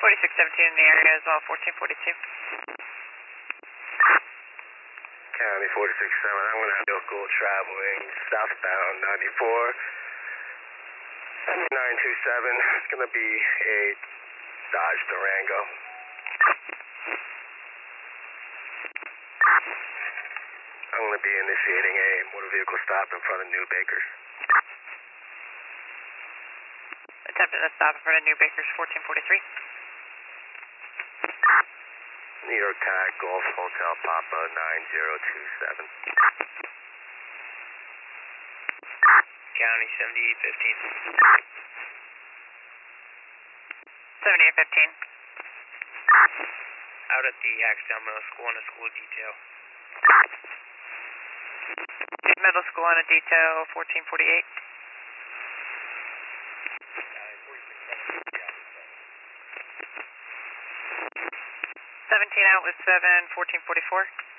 4617 in the area as well, 1442. County 467, I'm going to have local traveling southbound 94. 927, it's going to be a Dodge Durango. I'm going to be initiating a motor vehicle stop in front of New Bakers. Attempting to stop in front of New Bakers, 1443. New York Tag, Golf Hotel Papa 9027. County 7815. 7815. Out at the Axtell Middle School on a school detail. Middle school on a detail, 1448. 17 out with 7, 1444.